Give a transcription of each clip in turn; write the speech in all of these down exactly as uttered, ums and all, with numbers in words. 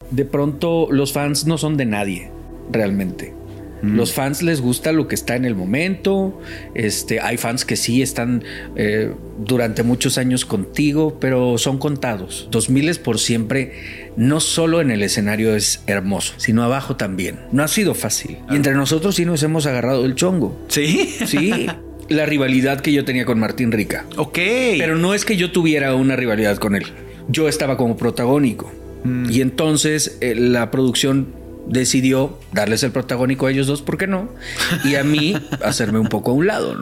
de pronto los fans no son de nadie, realmente. Mm. Los fans les gusta lo que está en el momento. Este, hay fans que sí están eh, durante muchos años contigo, pero son contados. dos mil es por siempre. No solo en el escenario es hermoso, sino abajo también. No ha sido fácil. Y entre nosotros sí nos hemos agarrado el chongo. ¿Sí? Sí. La rivalidad que yo tenía con Martín Rica. Ok. Pero no es que yo tuviera una rivalidad con él. Yo estaba como protagónico. Mm. Y entonces eh, la producción decidió darles el protagónico a ellos dos, ¿por qué no? Y a mí hacerme un poco a un lado, ¿no?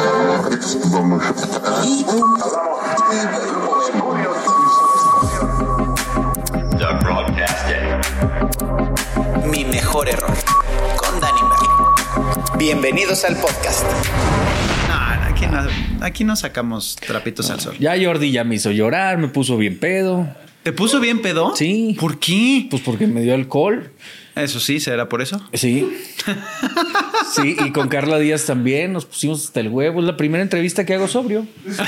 Mi mejor error, con Dani Merlo. Bienvenidos al podcast. No, aquí no, aquí no sacamos trapitos no, al sol. Ya Jordi ya me hizo llorar, me puso bien pedo. ¿Te puso bien pedo? Sí. ¿Por qué? Pues porque me dio alcohol. Eso sí, ¿será por eso? Sí. Sí, y con Carla Díaz también nos pusimos hasta el huevo. Es la primera entrevista que hago sobrio.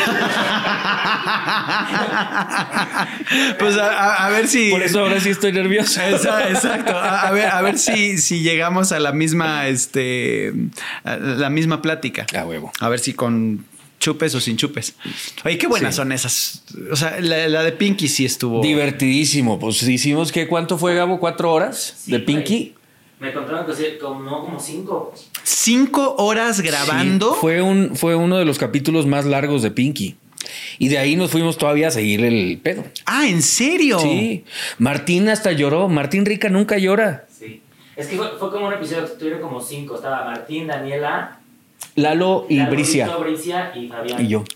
Pues a, a, a ver si... Por eso ahora sí estoy nervioso. Exacto. A, a ver, a ver si, si llegamos a la misma, este, a la misma plática. A huevo. A ver si con... chupes o sin chupes. Oye, qué buenas sí. son esas. O sea, la, la de Pinky sí estuvo... divertidísimo. Pues hicimos que... ¿Cuánto fue, Gabo? ¿Cuatro horas sí, de Pinky? Me contaron que como, no, como cinco. ¿Cinco horas grabando? Sí, fue, un, fue uno de los capítulos más largos de Pinky. Y de ahí nos fuimos todavía a seguir el pedo. Ah, ¿en serio? Sí. Martín hasta lloró. Martín Rica nunca llora. Sí. Es que fue, fue como un episodio que tuvieron como cinco. Estaba Martín, Daniela... Lalo y Lalo, Bricia. Lalo, Bricia y Fabián. Y yo.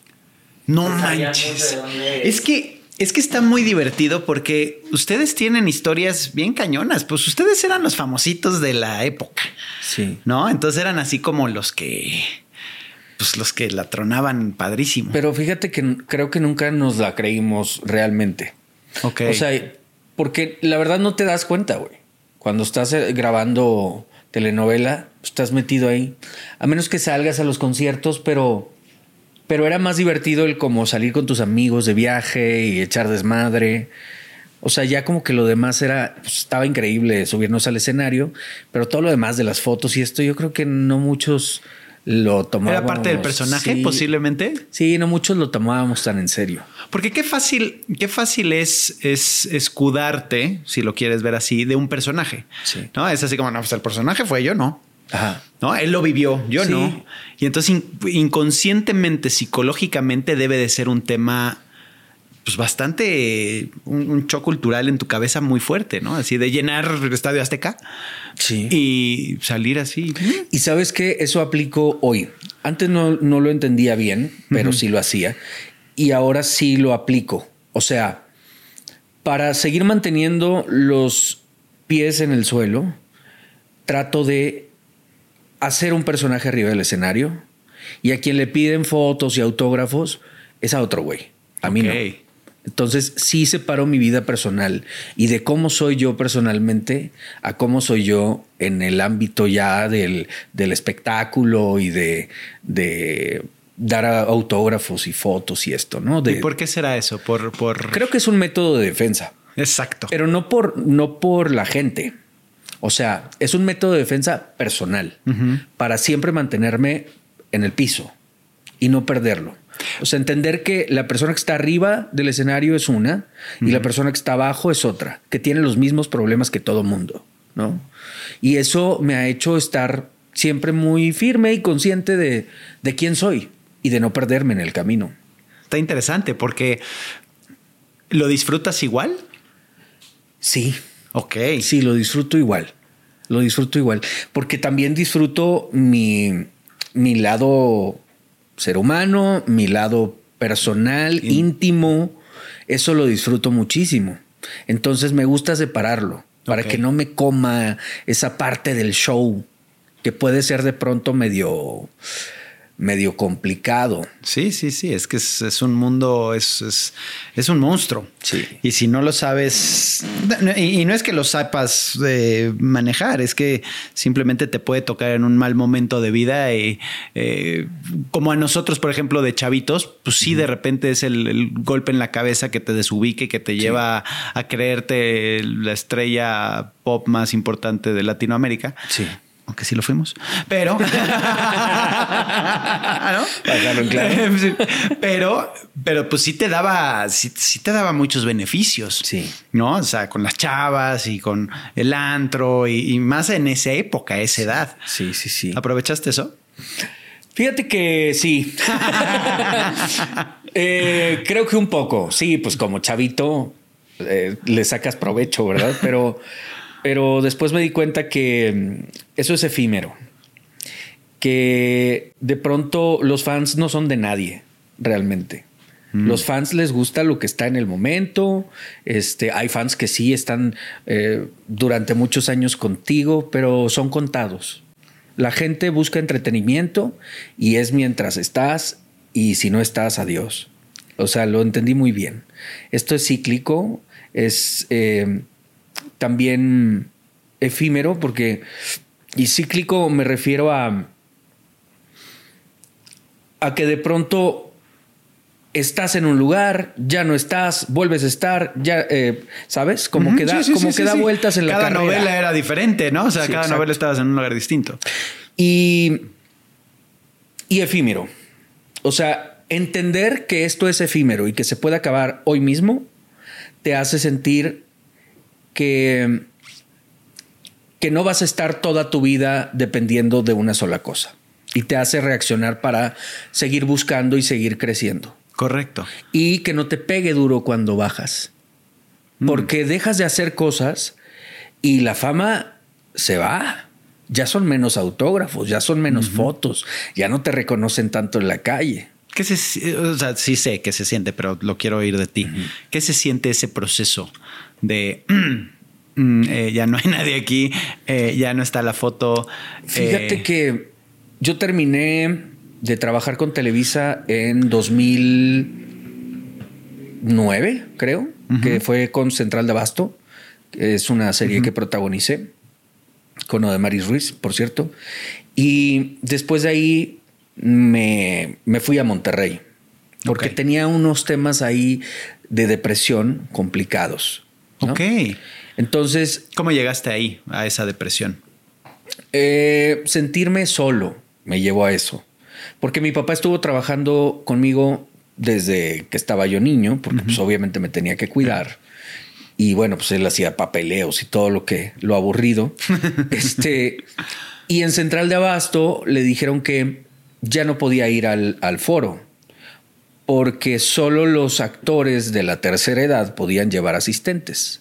No manches. Es que, es que está muy divertido porque ustedes tienen historias bien cañonas. Pues ustedes eran los famositos de la época. Sí. ¿No? Entonces eran así como los que... Pues los que la tronaban padrísimo. Pero fíjate que creo que nunca nos la creímos realmente. Ok. O sea, porque la verdad no te das cuenta, güey. Cuando estás grabando... telenovela, estás metido ahí. A menos que salgas a los conciertos, pero, pero era más divertido el como salir con tus amigos de viaje y echar desmadre. O sea, ya como que lo demás era, pues, estaba increíble subirnos al escenario, pero todo lo demás de las fotos y esto, yo creo que no muchos lo tomábamos. ¿Era parte del personaje, sí, posiblemente? Sí, no muchos lo tomábamos tan en serio. Porque qué fácil, qué fácil es, es escudarte, si lo quieres ver así, de un personaje. Sí. ¿No? Es así como, no, pues el personaje fue yo, no. Ajá. No, él lo vivió, yo sí. no. Y entonces in, inconscientemente, psicológicamente debe de ser un tema pues bastante, un, un shock cultural en tu cabeza muy fuerte, ¿no? Así de llenar el Estadio Azteca. Sí. Y salir así. Y sabes que eso aplico hoy. Antes no, no lo entendía bien, pero uh-huh. sí lo hacía. Y ahora sí lo aplico. O sea, para seguir manteniendo los pies en el suelo, trato de hacer un personaje arriba del escenario y a quien le piden fotos y autógrafos es a otro güey. A mí okay. no. Entonces sí separo mi vida personal y de cómo soy yo personalmente a cómo soy yo en el ámbito ya del, del espectáculo y de, de dar autógrafos y fotos y esto, ¿no? De, ¿Y por qué será eso? Por, por... Creo que es un método de defensa. Exacto. Pero no por, no por la gente. O sea, es un método de defensa personal uh-huh. para siempre mantenerme en el piso y no perderlo. O sea, entender que la persona que está arriba del escenario es una uh-huh. y la persona que está abajo es otra, que tiene los mismos problemas que todo mundo, ¿no? Y eso me ha hecho estar siempre muy firme y consciente de, de quién soy y de no perderme en el camino. Está interesante porque ¿lo disfrutas igual? Sí. Ok. Sí, lo disfruto igual. Lo disfruto igual. Porque también disfruto mi, mi lado ser humano, mi lado personal, sí. íntimo. Eso lo disfruto muchísimo. Entonces me gusta separarlo para okay. que no me coma esa parte del show que puede ser de pronto medio medio complicado. Sí, sí, sí. Es que es, es un mundo, es, es, es un monstruo. Sí. Y si no lo sabes, y, y no es que lo sepas eh, manejar, es que simplemente te puede tocar en un mal momento de vida. Y, eh, como a nosotros, por ejemplo, de chavitos, pues sí, uh-huh. de repente es el, el golpe en la cabeza que te desubique, que te sí. lleva a creerte la estrella pop más importante de Latinoamérica. Sí. Aunque sí lo fuimos, pero ¿no? Claro. pero, pero pues sí te daba, sí, sí te daba muchos beneficios, sí, ¿no? O sea, con las chavas y con el antro y, y más en esa época, a esa edad. Sí, sí, sí. ¿Aprovechaste eso? Fíjate que sí. eh, creo que un poco. Sí, pues como chavito eh, le sacas provecho, ¿verdad? Pero Pero después me di cuenta que eso es efímero, que de pronto los fans no son de nadie realmente. Mm. Los fans les gusta lo que está en el momento. Este, hay fans que sí están eh, durante muchos años contigo, pero son contados. La gente busca entretenimiento y es mientras estás, y si no estás, adiós. O sea, lo entendí muy bien. Esto es cíclico, es... Eh, también efímero, porque y cíclico me refiero a a que de pronto estás en un lugar, ya no estás, vuelves a estar, ya eh, ¿sabes? Como uh-huh, que da, sí, sí, como sí, que sí, da sí. vueltas en cada la carrera. Cada novela era diferente, ¿no? O sea, sí, cada exacto. novela estabas en un lugar distinto. Y y efímero. O sea, entender que esto es efímero y que se puede acabar hoy mismo te hace sentir Que, que no vas a estar toda tu vida dependiendo de una sola cosa y te hace reaccionar para seguir buscando y seguir creciendo. Correcto. Y que no te pegue duro cuando bajas, mm. porque dejas de hacer cosas y la fama se va. Ya son menos autógrafos, ya son menos uh-huh. fotos, ya no te reconocen tanto en la calle. ¿Qué se, o sea, sí sé que se siente, pero lo quiero oír de ti. Uh-huh. ¿Qué se siente ese proceso de mm, eh, ya no hay nadie aquí, eh, ya no está la foto? Fíjate eh, que yo terminé de trabajar con Televisa en dos mil nueve, creo, uh-huh. que fue con Central de Abasto. Es una serie uh-huh. que protagonicé con Odemaris Ruiz, por cierto. Y después de ahí me, me fui a Monterrey porque okay. tenía unos temas ahí de depresión complicados, ¿no? Ok. Entonces... ¿Cómo llegaste ahí, a esa depresión? Eh, sentirme solo me llevó a eso. Porque mi papá estuvo trabajando conmigo desde que estaba yo niño, porque uh-huh. pues obviamente me tenía que cuidar. Y bueno, pues él hacía papeleos y todo lo que lo aburrido. este, y en Central de Abasto le dijeron que ya no podía ir al, al foro porque solo los actores de la tercera edad podían llevar asistentes.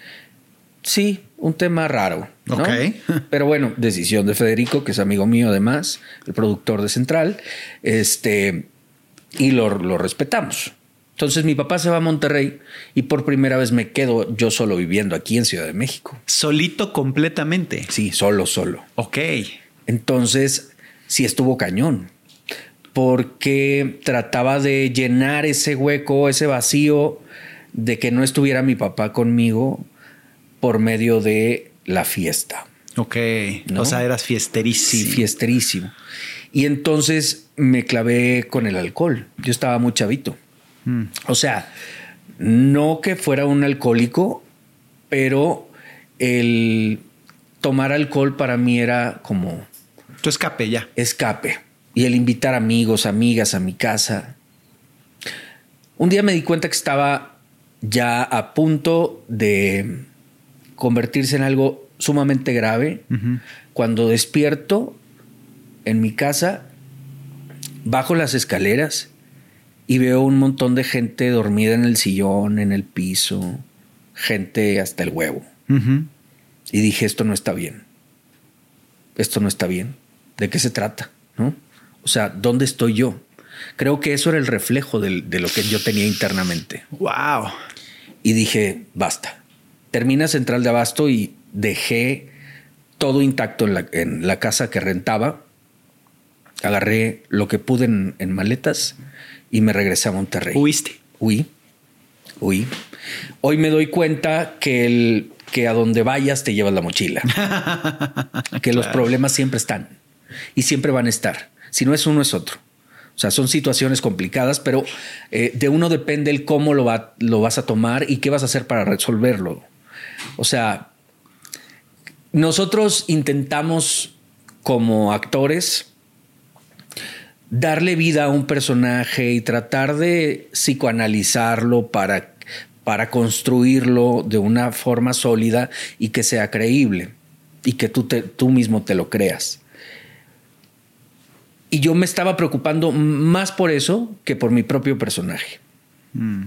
Sí, un tema raro, ¿no? Okay. Pero bueno, decisión de Federico, que es amigo mío además, el productor de Central, este, y lo, lo respetamos. Entonces mi papá se va a Monterrey y por primera vez me quedo yo solo viviendo aquí en Ciudad de México. ¿Solito completamente? Sí, solo, solo. Ok. Entonces sí estuvo cañón, porque trataba de llenar ese hueco, ese vacío de que no estuviera mi papá conmigo por medio de la fiesta. Ok. ¿No? O sea, eras fiesterísimo. Sí, fiesterísimo. Y entonces me clavé con el alcohol. Yo estaba muy chavito. Mm. O sea, no que fuera un alcohólico, pero el tomar alcohol para mí era como... Tu escape ya. Escape. Y el invitar amigos, amigas a mi casa. Un día me di cuenta que estaba ya a punto de convertirse en algo sumamente grave. Uh-huh. Cuando despierto en mi casa, bajo las escaleras y veo un montón de gente dormida en el sillón, en el piso, gente hasta el huevo. Uh-huh. Y dije, esto no está bien. Esto no está bien. ¿De qué se trata? ¿No? O sea, ¿dónde estoy yo? Creo que eso era el reflejo de, de lo que yo tenía internamente. Wow. Y dije, basta. Termina Central de Abasto y dejé todo intacto en la, en la casa que rentaba. agarré lo que pude en, en maletas y me regresé a Monterrey. ¿Huiste? Huí, huí. Hoy me doy cuenta que, el, que a donde vayas te llevas la mochila. Que claro. Los problemas siempre están y siempre van a estar. Si no es uno, es otro. O sea, son situaciones complicadas, pero eh, de uno depende el cómo lo, va, lo vas a tomar y qué vas a hacer para resolverlo. O sea, nosotros intentamos como actores darle vida a un personaje y tratar de psicoanalizarlo para, para construirlo de una forma sólida y que sea creíble y que tú, te, tú mismo te lo creas. Y yo me estaba preocupando más por eso que por mi propio personaje. Mm.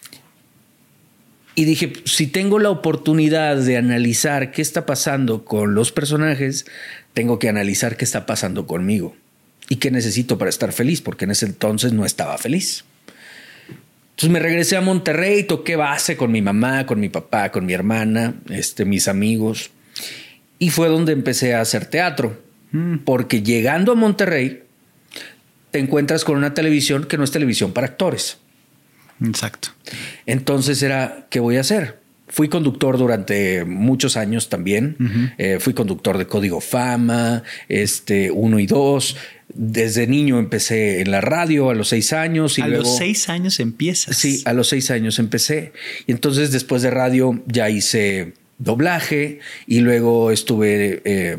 Y dije, si tengo la oportunidad de analizar qué está pasando con los personajes, tengo que analizar qué está pasando conmigo y qué necesito para estar feliz, porque en ese entonces no estaba feliz. Entonces me regresé a Monterrey, toqué base con mi mamá, con mi papá, con mi hermana, este, mis amigos. Y fue donde empecé a hacer teatro. Mm. Porque llegando a Monterrey, te encuentras con una televisión que no es televisión para actores. Exacto. Entonces era, ¿qué voy a hacer? Fui conductor durante muchos años también. Uh-huh. Eh, fui conductor de Código Fama, este, uno y dos. Desde niño empecé en la radio a los seis años. Y a luego, los seis años empiezas. Sí, a los seis años empecé. Y entonces después de radio ya hice doblaje y luego estuve... Eh,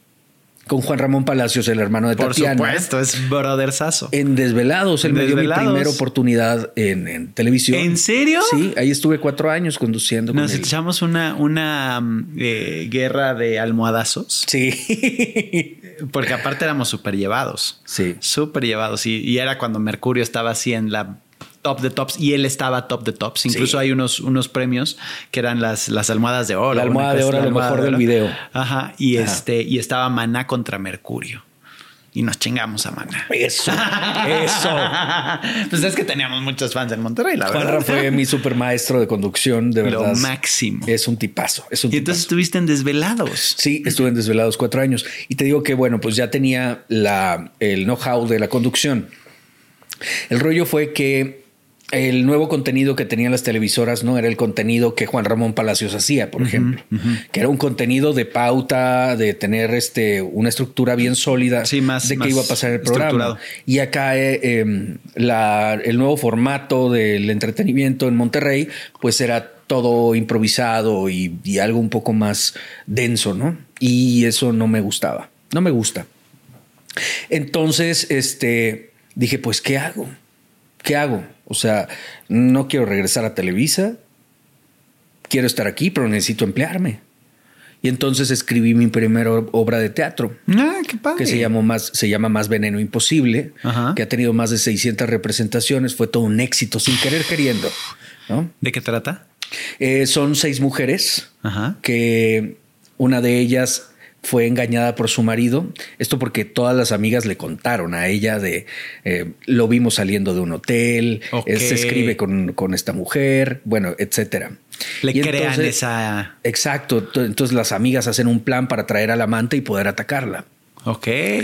con Juan Ramón Palacios, el hermano de Tatiana. Por supuesto, es brothersazo. En Desvelados. Él me dio mi primera oportunidad en, en televisión. ¿En serio? Sí, ahí estuve cuatro años conduciendo. Nos con echamos una, una eh, guerra de almohadazos. Sí. Porque aparte éramos súper llevados. Sí. Súper llevados. Y, y era cuando Mercurio estaba así en la... top de tops y él estaba top de tops. Incluso sí. hay unos, unos premios que eran las, las almohadas de oro. La almohada de oro, lo mejor del video. Ajá. Y Ajá. este, y estaba Maná contra Mercurio. Y nos chingamos a Maná. Eso, eso. Pues es que teníamos muchos fans en Monterrey, la verdad. Juanra fue mi super maestro de conducción, de verdad. Lo máximo. Es un tipazo. Es un y entonces tipazo. Estuviste en Desvelados. Sí, estuve en Desvelados cuatro años. Y te digo que, bueno, pues ya tenía la, el know-how de la conducción. El rollo fue que el nuevo contenido que tenían las televisoras no era el contenido que Juan Ramón Palacios hacía, por uh-huh, ejemplo, uh-huh. que era un contenido de pauta, de tener este, una estructura bien sólida sí, más, de más qué iba a pasar el programa. Y acá eh, eh, la, el nuevo formato del entretenimiento en Monterrey, pues era todo improvisado y, y algo un poco más denso, ¿no? Y eso no me gustaba, no me gusta. Entonces, este, dije, pues, ¿qué hago? ¿Qué hago? O sea, no quiero regresar a Televisa. Quiero estar aquí, pero necesito emplearme. Y entonces escribí mi primera obra de teatro. Ah, qué padre. Que se llamó más, se llama Más Veneno Imposible. Ajá. Que ha tenido más de seiscientas representaciones. Fue todo un éxito, sin querer queriendo, ¿no? ¿De qué trata? Eh, son seis mujeres. Ajá. Que una de ellas fue engañada por su marido. Esto porque todas las amigas le contaron a ella de eh, lo vimos saliendo de un hotel, okay. eh, se escribe con, con esta mujer, bueno, etcétera. Le y crean entonces, esa... Exacto. Entonces las amigas hacen un plan para traer al amante y poder atacarla. Ok.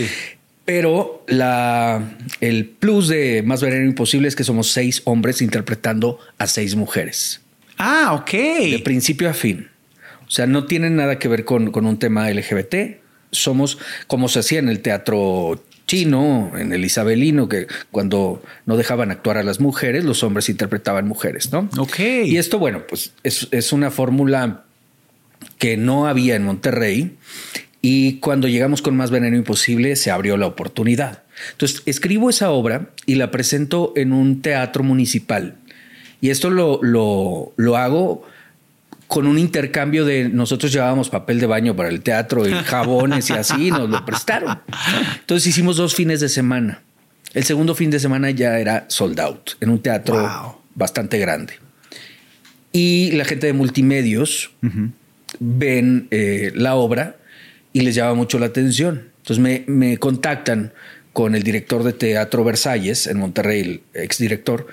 Pero la, el plus de Más Veneno Imposible es que somos seis hombres interpretando a seis mujeres. Ah, ok. De principio a fin. O sea, no tiene nada que ver con, con un tema L G B T. Somos como se hacía en el teatro chino, en el isabelino, que cuando no dejaban actuar a las mujeres, los hombres interpretaban mujeres, ¿no? Ok. Y esto, bueno, pues es, es una fórmula que no había en Monterrey. Y cuando llegamos con Más Veneno Imposible, se abrió la oportunidad. Entonces, escribo esa obra y la presento en un teatro municipal. Y esto lo, lo, lo hago con un intercambio de nosotros llevábamos papel de baño para el teatro y jabones y así nos lo prestaron. Entonces hicimos dos fines de semana. El segundo fin de semana ya era sold out en un teatro wow. bastante grande. Y la gente de multimedios uh-huh. ven eh, la obra y les llama mucho la atención. Entonces me, me contactan con el director de Teatro Versalles en Monterrey, el exdirector.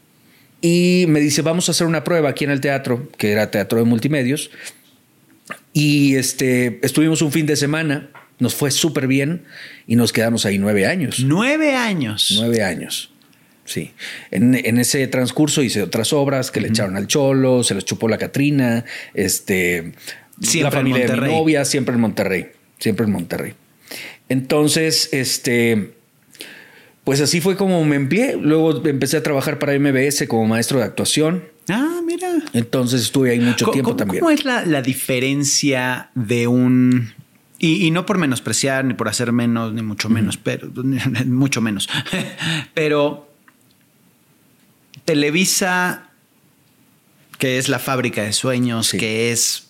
Y me dice, vamos a hacer una prueba aquí en el teatro, que era teatro de multimedios. Y este, estuvimos un fin de semana Nos fue súper bien y nos quedamos ahí nueve años. Nueve años. Nueve años. Sí. En, en ese transcurso hice otras obras que uh-huh. le echaron al Cholo, se los chupó la Catrina, este, siempre la familia en de mi Monterrey. novia, siempre en Monterrey. Siempre en Monterrey. Entonces, este, pues así fue como me empleé. Luego empecé a trabajar para M B S como maestro de actuación. Ah, mira. Entonces estuve ahí mucho tiempo ¿Cómo, también. ¿Cómo es la, la diferencia de un... Y, y no por menospreciar, ni por hacer menos, ni mucho menos, uh-huh. pero mucho menos. Pero Televisa, que es la fábrica de sueños, sí. que es...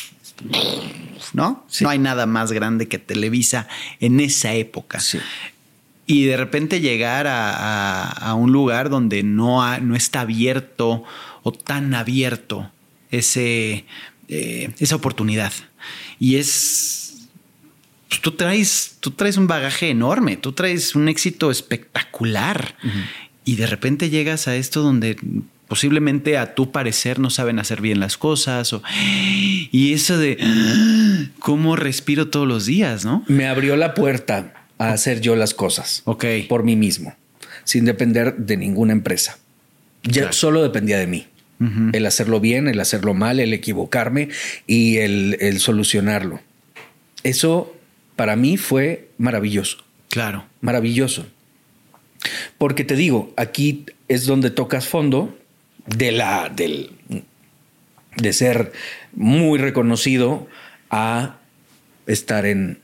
¿no? Sí. No hay nada más grande que Televisa en esa época. Sí. Y de repente llegar a, a, a un lugar donde no, ha, no está abierto o tan abierto ese, eh, esa oportunidad. Y es... Pues tú, traes, tú traes un bagaje enorme, tú traes un éxito espectacular. Uh-huh. Y de repente llegas a esto donde... posiblemente a tu parecer no saben hacer bien las cosas. O, y eso de cómo respiro todos los días, ¿no? Me abrió la puerta a hacer yo las cosas. Ok. Por mí mismo, sin depender de ninguna empresa. Ya claro. Solo dependía de mí. Uh-huh. El hacerlo bien, el hacerlo mal, el equivocarme y el, el solucionarlo. Eso para mí fue maravilloso. Claro. Maravilloso. Porque te digo, aquí es donde tocas fondo. De la del de ser muy reconocido a estar en,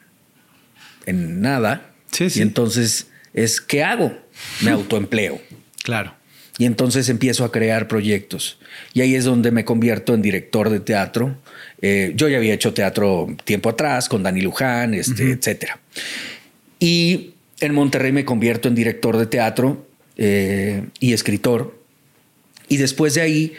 en nada. Sí, sí. Y entonces es ¿qué hago? Me autoempleo. Claro. Y entonces empiezo a crear proyectos. Y ahí es donde me convierto en director de teatro. Eh, yo ya había hecho teatro tiempo atrás con Dani Luján, este, uh-huh. etcétera. Y en Monterrey me convierto en director de teatro eh, y escritor. Y después de ahí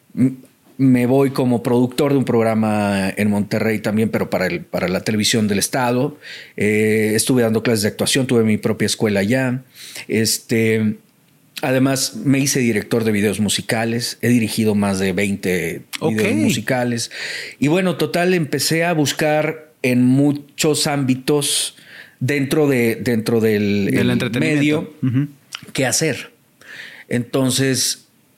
me voy como productor de un programa en Monterrey también, pero para, el, para la televisión del estado. Eh, estuve dando clases de actuación, tuve mi propia escuela allá. Este, además, me hice director de videos musicales. He dirigido más de veinte okay. videos musicales. Y bueno, total, empecé a buscar en muchos ámbitos dentro, de, dentro del, del entretenimiento medio uh-huh. qué hacer. Entonces...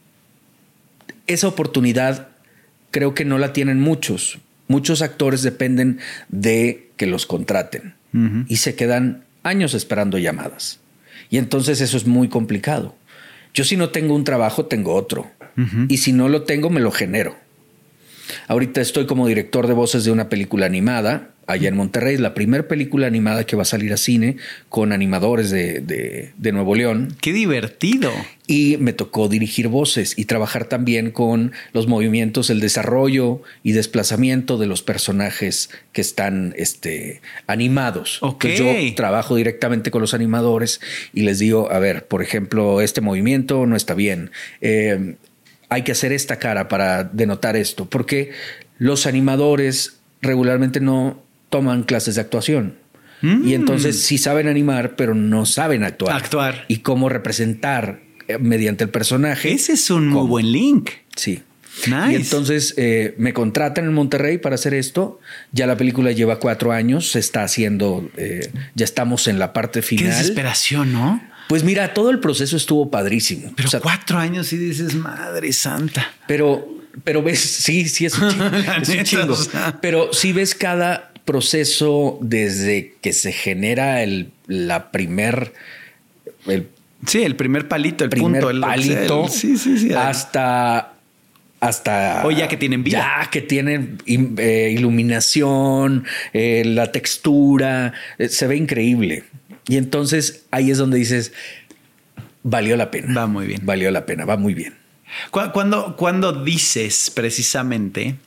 esa oportunidad creo que no la tienen muchos. Muchos actores dependen de que los contraten uh-huh. y se quedan años esperando llamadas. Y entonces eso es muy complicado. Yo si no tengo un trabajo, tengo otro. Uh-huh. Y si no lo tengo, me lo genero. Ahorita estoy como director de voces de una película animada allá en Monterrey. Es la primera película animada que va a salir a cine con animadores de, de, de Nuevo León. ¡Qué divertido! Y me tocó dirigir voces y trabajar también con los movimientos, el desarrollo y desplazamiento de los personajes que están este, animados. Okay. Entonces yo trabajo directamente con los animadores y les digo, a ver, por ejemplo, este movimiento no está bien. Eh, hay que hacer esta cara para denotar esto, porque los animadores regularmente no toman clases de actuación. Mm. Y entonces sí saben animar, pero no saben actuar. Actuar. Y cómo representar mediante el personaje. Ese es un ¿Cómo? muy buen link. Sí. Nice. Y entonces eh, me contratan en Monterrey para hacer esto. Ya la película lleva cuatro años. Se está haciendo, eh, ya estamos en la parte final. Qué desesperación, ¿no? Pues mira, todo el proceso estuvo padrísimo. Pero o sea, cuatro años y dices, madre santa. Pero, pero ves, sí, sí es un chingo. es un chingo. O sea. Pero si ves cada proceso desde que se genera el, la primer... El, sí, el primer palito, el primer punto. El palito. El, sí, sí, sí. Hasta... Hasta... O ya que tienen vida. Ya que tienen eh, iluminación, eh, la textura. Eh, se ve increíble. Y entonces ahí es donde dices, valió la pena. Va muy bien. Valió la pena, va muy bien. Cuando, cuando dices precisamente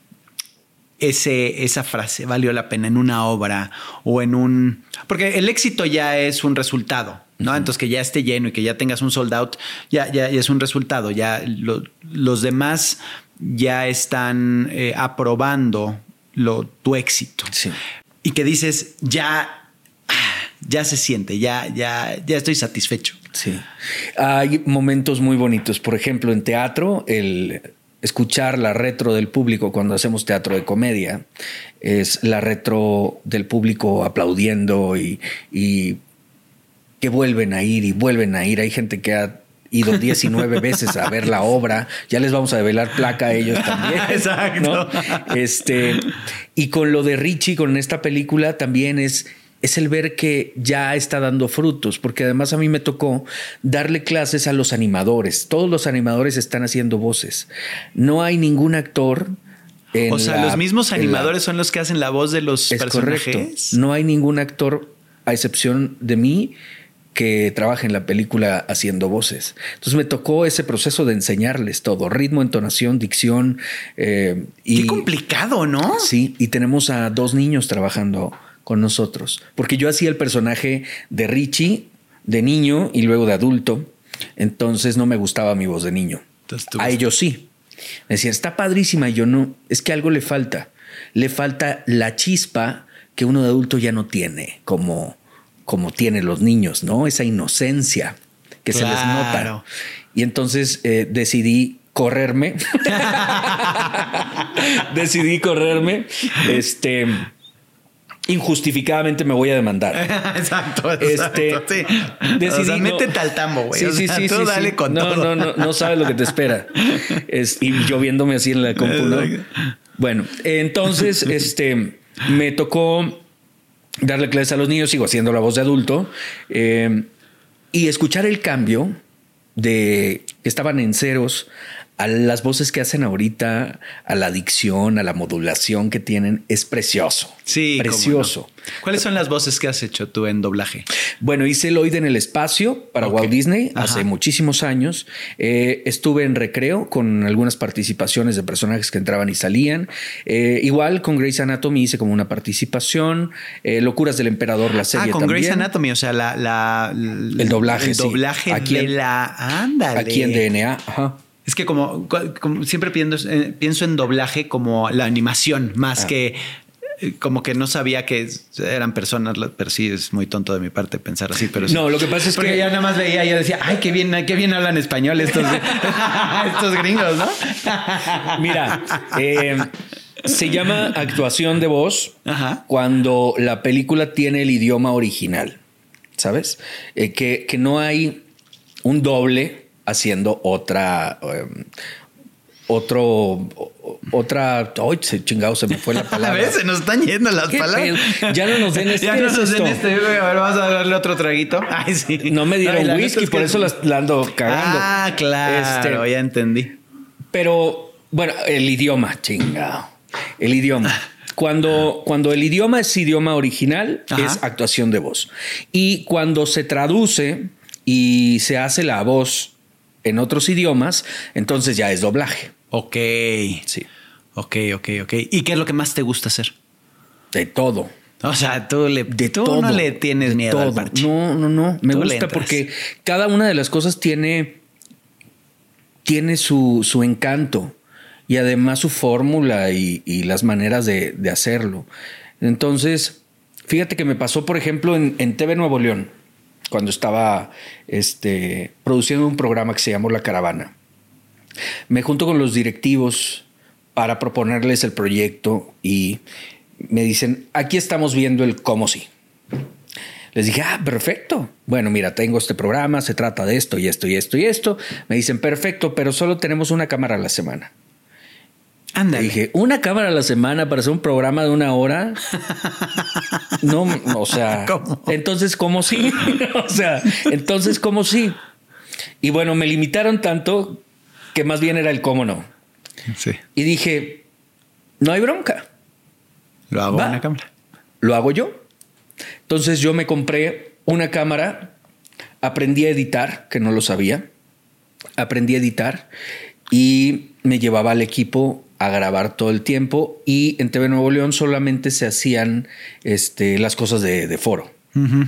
ese, esa frase, valió la pena en una obra o en un... Porque el éxito ya es un resultado, ¿no? Uh-huh. Entonces que ya esté lleno y que ya tengas un sold out, ya, ya, ya es un resultado. Ya lo, los demás ya están eh, aprobando lo, tu éxito. Sí. Y que dices, ya... ya se siente, ya, ya, ya estoy satisfecho. Sí. Hay momentos muy bonitos. Por ejemplo, en teatro, el, escuchar la retro del público cuando hacemos teatro de comedia, es la retro del público aplaudiendo y, y que vuelven a ir y vuelven a ir. Hay gente que ha ido diecinueve veces a ver la obra. Ya les vamos a develar placa a ellos también. Exacto. ¿No? Este, y con lo de Richie, con esta película, también es, es el ver que ya está dando frutos, porque además a mí me tocó darle clases a los animadores. Todos los animadores están haciendo voces. No hay ningún actor. En o sea, la, los mismos animadores la, son los que hacen la voz de los es personajes. Correcto. No hay ningún actor, a excepción de mí, que trabaja en la película haciendo voces. Entonces me tocó ese proceso de enseñarles todo: ritmo, entonación, dicción. Eh, y, Qué complicado, ¿no? Sí, y tenemos a dos niños trabajando con nosotros, porque yo hacía el personaje de Richie de niño y luego de adulto. Entonces no me gustaba mi voz de niño. A ellos sí. Me decían, está padrísima. Y yo no, es que algo le falta. Le falta la chispa que uno de adulto ya no tiene, como... como tienen los niños, ¿no? Esa inocencia que claro. se les nota. Y entonces eh, decidí correrme. decidí correrme. Este, injustificadamente me voy a demandar. Exacto, exacto. Este, sí. Decidí, o sea, métete no, al tambo, güey. Sí, o sea, sí, sí. Tú sí, dale sí. con no, todo. No, no, no sabes lo que te espera. Es, y yo viéndome así en la compu, ¿no? Bueno, entonces, este, me tocó darle clases a los niños, sigo haciendo la voz de adulto, eh, y escuchar el cambio de que estaban en ceros a las voces que hacen ahorita, a la dicción, a la modulación que tienen, es precioso. Sí, precioso. No. ¿Cuáles son las voces que has hecho tú en doblaje? Bueno, hice Lloyd en el espacio para okay. Walt Disney Ajá. hace muchísimos años. Eh, estuve en Recreo con algunas participaciones de personajes que entraban y salían. Eh, igual con Grey's Anatomy hice como una participación. Eh, Locuras del Emperador, la serie ah, con también. Grey's Anatomy, o sea, la, la, la el doblaje. El doblaje sí. aquí de en, la... Ándale. Aquí en D N A. Ajá. Es que como, como siempre pienso, eh, pienso en doblaje como la animación, más ah. que como que no sabía que eran personas, pero sí es muy tonto de mi parte pensar así. Pero sí. No, lo que pasa es Porque que ya nada más veía y yo decía, ay, qué bien, qué bien hablan español estos, estos gringos, ¿no? Mira, eh, se llama actuación de voz Ajá. cuando la película tiene el idioma original, ¿sabes? Eh, que, que no hay un doble haciendo otra... Um, Otro, otra, ¡ay, chingado! Se me fue la palabra. A ver, se nos están yendo las palabras. Pedo? Ya no nos den este. Ya no nos den este. A ver, vamos a darle otro traguito. Ay, sí. No me dieron Ay, whisky, por que... eso la, la ando cagando. Ah, claro, este, ya entendí. Pero, bueno, el idioma, chingado. El idioma. Cuando, cuando el idioma es idioma original, Ajá. es actuación de voz. Y cuando se traduce y se hace la voz en otros idiomas, entonces ya es doblaje. Ok. Sí. Ok, ok, ok. ¿Y qué es lo que más te gusta hacer? De todo. O sea, tú, le, de tú todo, no le tienes miedo todo. al parche. No, no, no. Me tú gusta porque cada una de las cosas tiene, tiene su, su encanto y además su fórmula y, y las maneras de, de hacerlo. Entonces, fíjate que me pasó, por ejemplo, en, en T V Nuevo León, cuando estaba este, produciendo un programa que se llamó La Caravana. Me junto con los directivos para proponerles el proyecto y me dicen, aquí estamos viendo el cómo sí. Les dije, ah, perfecto. Bueno, mira, tengo este programa, se trata de esto y esto y esto y esto. Me dicen, perfecto, pero solo tenemos una cámara a la semana. Ándale. Dije, una cámara a la semana para hacer un programa de una hora. No, o sea, ¿cómo? Entonces, ¿cómo sí? O sea, entonces, ¿cómo sí? Y bueno, me limitaron tanto que más bien era el cómo no. Sí. Y dije, no hay bronca. Lo hago en la cámara. Lo hago yo. Entonces yo me compré una cámara, aprendí a editar, que no lo sabía. Aprendí a editar y me llevaba al equipo a grabar todo el tiempo, y en T V Nuevo León solamente se hacían este, las cosas de, de foro. Uh-huh.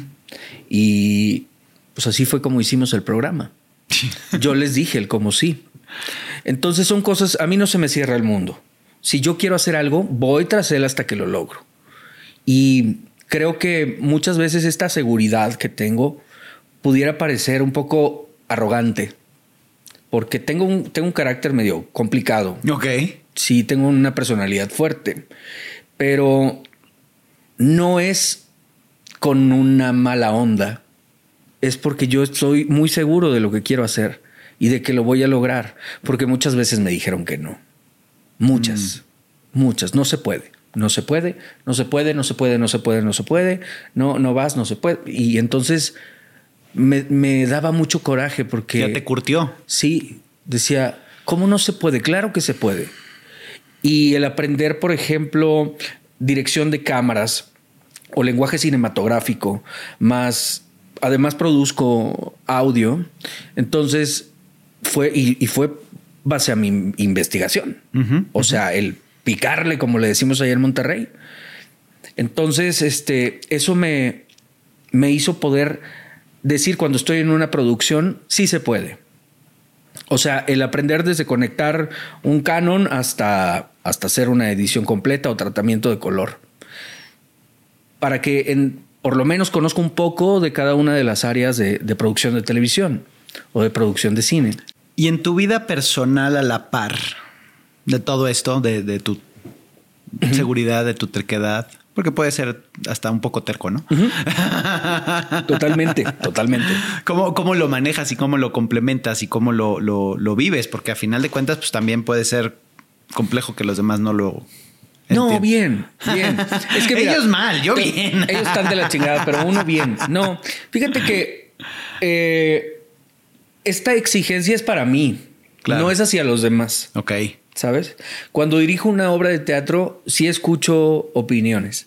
Y pues así fue como hicimos el programa. Yo les dije el cómo sí. Entonces son cosas, a mí no se me cierra el mundo. Si yo quiero hacer algo, voy tras él hasta que lo logro. Y creo que muchas veces esta seguridad que tengo pudiera parecer un poco arrogante, porque tengo un, tengo un carácter medio complicado. Ok. Sí, tengo una personalidad fuerte, pero no es con una mala onda. Es porque yo estoy muy seguro de lo que quiero hacer y de que lo voy a lograr, porque muchas veces me dijeron que no. Muchas, mm. muchas. No se puede, no se puede, no se puede, no se puede, no se puede, no se puede, no, no vas, no se puede. Y entonces me, me daba mucho coraje porque... Ya te curtió. Sí, decía, ¿cómo no se puede? Claro que se puede. Y el aprender, por ejemplo, dirección de cámaras o lenguaje cinematográfico, más... Además produzco audio, entonces fue y, y fue base a mi investigación. Uh-huh, o uh-huh. sea, el picarle, como le decimos allá en Monterrey. Entonces, este, eso me, me hizo poder decir cuando estoy en una producción, sí se puede. O sea, el aprender desde conectar un Canon hasta, hasta hacer una edición completa o tratamiento de color. Para que en por lo menos conozco un poco de cada una de las áreas de, de producción de televisión o de producción de cine. Y en tu vida personal, a la par de todo esto, de, de tu uh-huh. seguridad, de tu terquedad, porque puede ser hasta un poco terco, ¿no? Uh-huh. Totalmente, totalmente. ¿Cómo, ¿Cómo lo manejas y cómo lo complementas y cómo lo, lo, lo vives? Porque a final de cuentas, pues también puede ser complejo que los demás no lo... No, entiendo. bien, bien. Es que mira, ellos mal, yo bien. Ellos están de la chingada, pero uno bien. No, fíjate que eh, esta exigencia es para mí, claro. No es hacia los demás. Ok. ¿Sabes? Cuando dirijo una obra de teatro, sí escucho opiniones.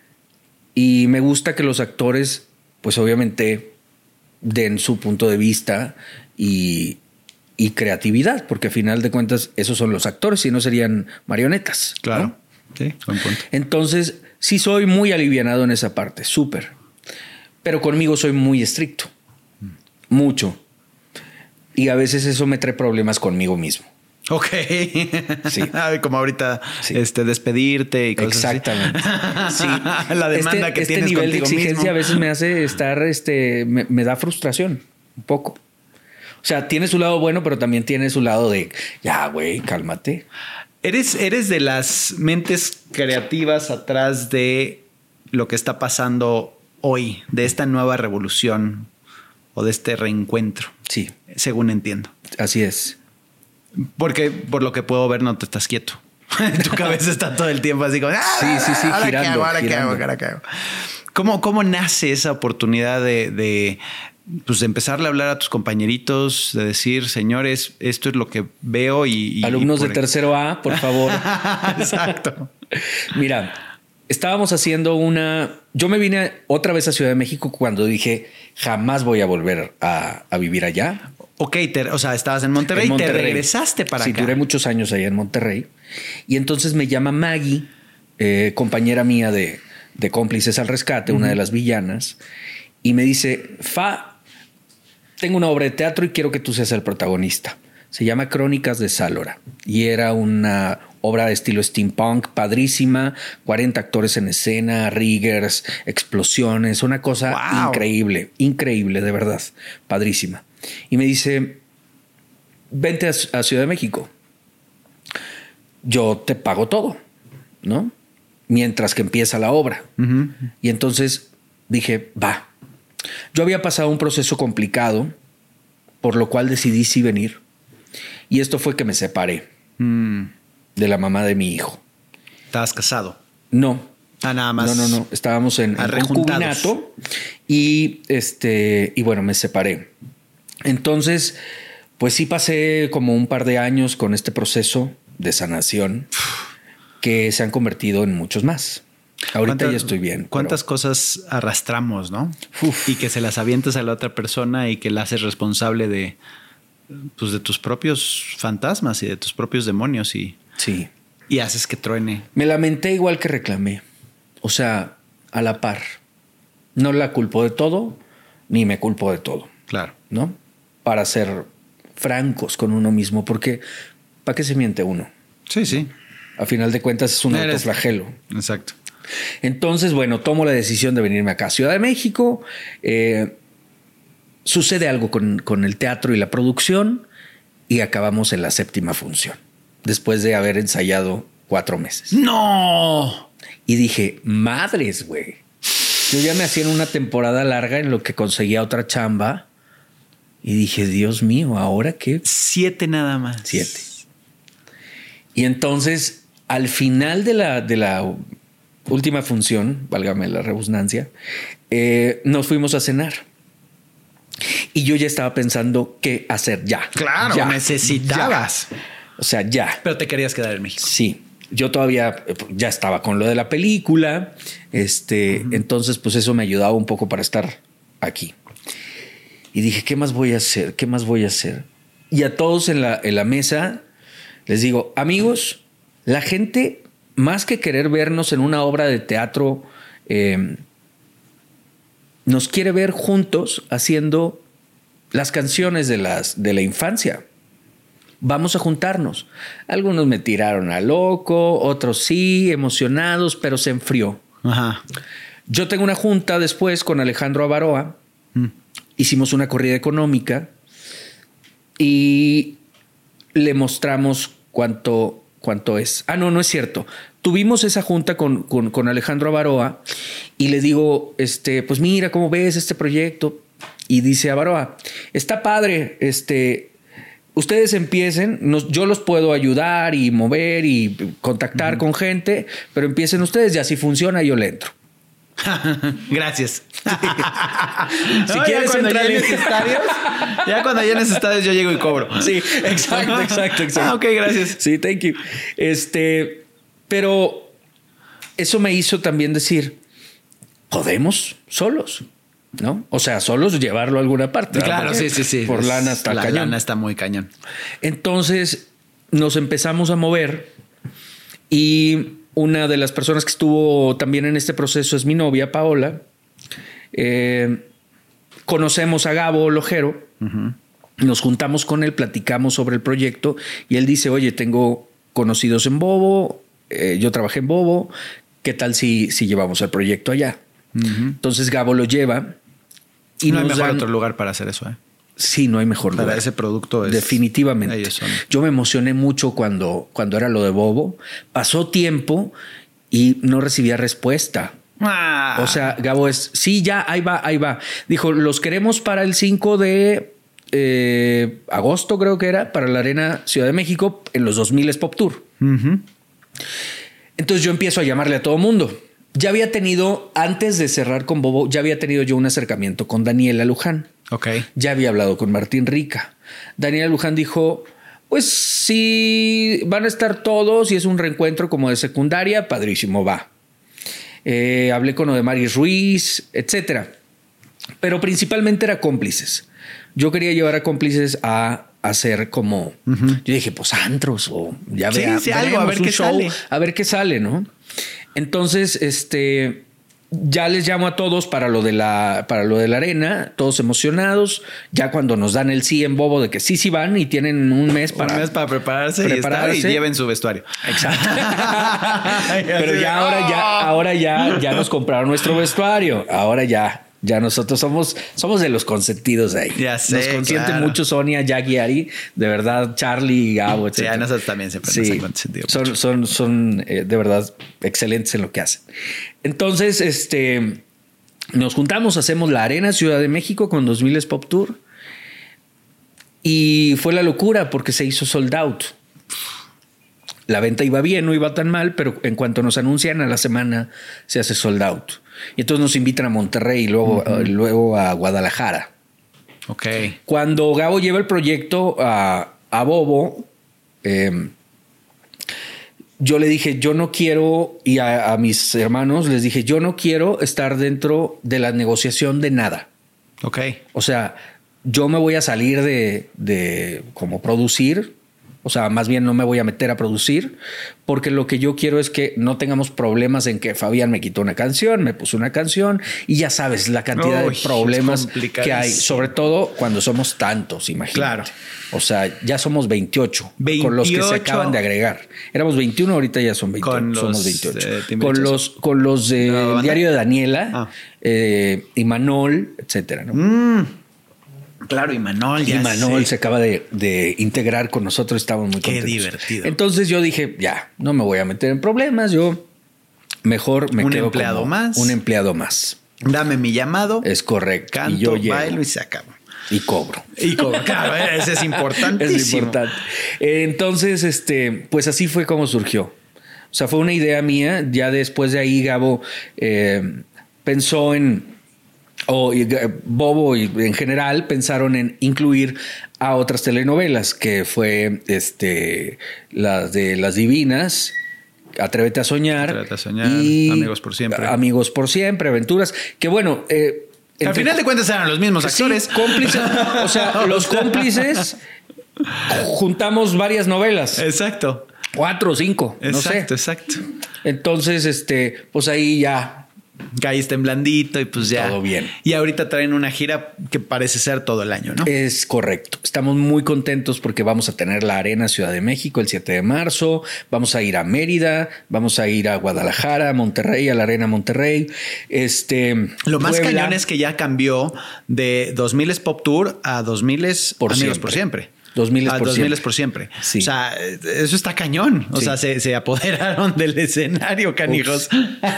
Y me gusta que los actores, pues obviamente, den su punto de vista y... y creatividad, porque al final de cuentas esos son los actores, si no serían marionetas. Claro. ¿No? Sí, buen punto. Entonces, sí soy muy alivianado en esa parte, súper. Pero conmigo soy muy estricto. Mucho. Y a veces eso me trae problemas conmigo mismo. Ok. Sí. Como ahorita sí. este, despedirte y cosas Exactamente. así. Sí. La demanda este, que este tienes nivel de contigo exigencia mismo. a veces me hace estar, este, me, me da frustración un poco. O sea, tiene su lado bueno, pero también tiene su lado de, ya, güey, cálmate. ¿Eres, eres de las mentes creativas atrás de lo que está pasando hoy, de esta nueva revolución o de este reencuentro? Sí. Según entiendo. Así es. Porque por lo que puedo ver no te estás quieto. Tu cabeza está todo el tiempo así como... ¡Ah, sí, sí, sí, ahora girando. Qué hago, ahora girando. qué hago, ahora qué hago. ¿Cómo, ¿Cómo nace esa oportunidad de... de pues de empezarle a hablar a tus compañeritos, de decir, señores, esto es lo que veo y... y Alumnos y de tercero A, por favor. Exacto. Mira, estábamos haciendo una... Yo me vine otra vez a Ciudad de México cuando dije, jamás voy a volver a, a vivir allá. Ok, te, o sea, estabas en Monterrey, en Monterrey, te regresaste para sí, acá. Sí, duré muchos años allá en Monterrey. Y entonces me llama Maggie, eh, compañera mía de, de Cómplices al Rescate, uh-huh. una de las villanas, y me dice, Fa... Tengo una obra de teatro y quiero que tú seas el protagonista. Se llama Crónicas de Sálora y era una obra de estilo steampunk padrísima, cuarenta actores en escena, riggers, explosiones, una cosa wow. increíble, increíble, de verdad, padrísima. Y me dice, vente a, a Ciudad de México. Yo te pago todo, ¿no? Mientras que empieza la obra. Uh-huh. Y entonces dije, va. Yo había pasado un proceso complicado, por lo cual decidí sí venir. Y esto fue que me separé mm. de la mamá de mi hijo. ¿Estabas casado? No. Ah, nada más. No, no, no. Estábamos en, en concubinato y, este, y bueno, me separé. Entonces, pues sí pasé como un par de años con este proceso de sanación que se han convertido en muchos más. Ahorita ya estoy bien. ¿Cuántas pero... cosas arrastramos, no? Uf. Y que se las avientes a la otra persona y que la haces responsable de, pues, de tus propios fantasmas y de tus propios demonios y, sí. y haces que truene. Me lamenté igual que reclamé. O sea, a la par. No la culpo de todo, ni me culpo de todo. Claro. ¿No? Para ser francos con uno mismo, porque ¿para qué se miente uno? Sí, sí. A final de cuentas es un Eres... autoflagelo. Exacto. Entonces, bueno, tomo la decisión de venirme acá a Ciudad de México. Eh, sucede algo con, con el teatro y la producción y acabamos en la séptima función, después de haber ensayado cuatro meses. ¡No! Y dije, madres, güey. Yo ya me hacía en una temporada larga en lo que conseguía otra chamba. Y dije, Dios mío, ¿ahora qué? Siete nada más. Siete. Y entonces, al final de la, de la última función, válgame la redundancia, eh, nos fuimos a cenar. Y yo ya estaba pensando qué hacer ya. Claro, ya, necesitabas. ya. O sea, ya. Pero te querías quedar en México. Sí. Yo todavía ya estaba con lo de la película. Este, uh-huh. Entonces, pues eso me ayudaba un poco para estar aquí. Y dije, ¿qué más voy a hacer? ¿Qué más voy a hacer? Y a todos en la, en la mesa les digo, amigos, la gente, más que querer vernos en una obra de teatro, eh, nos quiere ver juntos haciendo las canciones de, las, de la infancia. Vamos a juntarnos. Algunos me tiraron a loco, otros sí, emocionados, pero se enfrió. Ajá. Yo tengo una junta después con Alejandro Avaroa. Mm. Hicimos una corrida económica y le mostramos cuánto, cuánto es. Ah, no, no es cierto. Tuvimos esa junta con, con, con Alejandro Avaroa y le digo, este, pues mira, ¿cómo ves este proyecto? Y dice Avaroa, está padre, este... Ustedes empiecen, nos, yo los puedo ayudar y mover y contactar uh-huh. con gente, pero empiecen ustedes y así funciona, yo le entro. Gracias. Sí. Si no, quieres ya entrar en estadios, ya cuando llenes estadios yo llego y cobro. Sí, exacto, exacto, exacto. Ah, ok, gracias. Sí, thank you. Este, pero eso me hizo también decir, podemos solos. ¿No? O sea, solos llevarlo a alguna parte. Claro, sí, sí, sí. Por lana está la cañón. lana está muy cañón. Entonces nos empezamos a mover y una de las personas que estuvo también en este proceso es mi novia, Paola. Eh, conocemos a Gabo Lojero. Uh-huh. Nos juntamos con él, platicamos sobre el proyecto y él dice, oye, tengo conocidos en Bobo, eh, yo trabajé en Bobo, ¿qué tal si, si llevamos el proyecto allá? Uh-huh. Entonces Gabo lo lleva. Y no hay mejor dan... otro lugar para hacer eso, ¿eh? Sí, no hay mejor para lugar. Ese producto es... Definitivamente. Yo me emocioné mucho cuando, cuando era lo de Bobo. Pasó tiempo y no recibía respuesta. Ah. O sea, Gabo es, sí, ya, ahí va, ahí va. Dijo, los queremos para el cinco de eh, agosto, creo que era, para la Arena Ciudad de México, en los dos mil Pop Tour. Uh-huh. Entonces yo empiezo a llamarle a todo mundo. Ya había tenido, antes de cerrar con Bobo, ya había tenido yo un acercamiento con Daniela Luján. Ok. Ya había hablado con Martín Rica. Daniela Luján dijo, pues si van a estar todos y es un reencuentro como de secundaria, padrísimo, va. Eh, hablé con Odemaris Ruiz, etcétera. Pero principalmente era cómplices. Yo quería llevar a cómplices a hacer como... Uh-huh. Yo dije, pues antros o ya sí, vea, sí, algo, a ver qué show, sale. A ver qué sale, ¿no? Entonces, este, ya les llamo a todos para lo de la, para lo de la arena, todos emocionados. Ya cuando nos dan el sí en Bobo de que sí, sí van y tienen un mes para, un mes para prepararse, prepararse. Y, estar y lleven su vestuario. Exacto. Pero ya ahora, ya, ahora ya, ya nos compraron nuestro vestuario. Ahora ya. Ya nosotros somos, somos de los consentidos de ahí. Ya sé, nos consiente claro. mucho Sonia, Jackie, Ari, de verdad, Charlie, Gabo, etcétera. Sí, a nosotros también siempre sí, nos han consentido son, mucho. Son, son eh, de verdad excelentes en lo que hacen. Entonces, este, nos juntamos, hacemos la Arena Ciudad de México con dos mil Pop Tour y fue la locura porque se hizo sold out. La venta iba bien, no iba tan mal, pero en cuanto nos anuncian a la semana se hace sold out. Y entonces nos invitan a Monterrey y luego, uh-huh. uh, luego a Guadalajara. Ok. Cuando Gabo lleva el proyecto a, a Bobo, eh, yo le dije, yo no quiero, y a, a mis hermanos les dije, yo no quiero estar dentro de la negociación de nada. Ok. O sea, yo me voy a salir de, de como producir. O sea, más bien no me voy a meter a producir porque lo que yo quiero es que no tengamos problemas en que Fabián me quitó una canción, me puso una canción y ya sabes la cantidad Uy, de problemas que hay, sobre todo cuando somos tantos, imagínate. Claro. O sea, ya somos veintiocho, veintiocho con los que se acaban de agregar. Éramos veintiuno, ahorita ya son veintiocho, con somos los, veintiocho. Eh, con los con los de no, Diario de Daniela, ah. eh, Imanol, etcétera, ¿no? Mm. Claro, y Manol Y ya Manol sé. se acaba de, de integrar con nosotros, estamos muy Qué contentos. divertido. Entonces yo dije, ya, no me voy a meter en problemas, yo mejor me Un quedo empleado como más. un empleado más. Dame mi llamado. Es correcto. Canto, y yo llego bailo y se acaba. y cobro. Y como, claro, ese es importantísimo. Es importante. Entonces, este, pues así fue como surgió. O sea, fue una idea mía. Ya después de ahí, Gabo eh, pensó en, o y, eh, Bobo y en general pensaron en incluir a otras telenovelas, que fue este, las de Las Divinas, Atrévete a soñar. Atrévete a soñar, y Amigos por siempre. Amigos por siempre, Aventuras. Que bueno, eh, Al entre- final de cuentas eran los mismos Sí, actores. cómplices. O sea, los cómplices juntamos varias novelas, Exacto. cuatro o cinco, no sé. Exacto, exacto. Entonces, este, pues ahí ya Caíste en blandito y pues ya. Todo bien. Y ahorita traen una gira que parece ser todo el año, ¿no? es correcto. Estamos muy contentos porque vamos a tener la Arena Ciudad de México el siete de marzo. Vamos a ir a Mérida, vamos a ir a Guadalajara, a Monterrey, a la Arena Monterrey. Este, Lo más Puebla. cañón es que ya cambió de dos mil es Pop Tour a dos mil es Por Amigos siempre. por siempre. dos mil es A por dos mil siempre. es por siempre. Sí. O sea, eso está cañón. O Sí. sea, se, se apoderaron del escenario, canijos.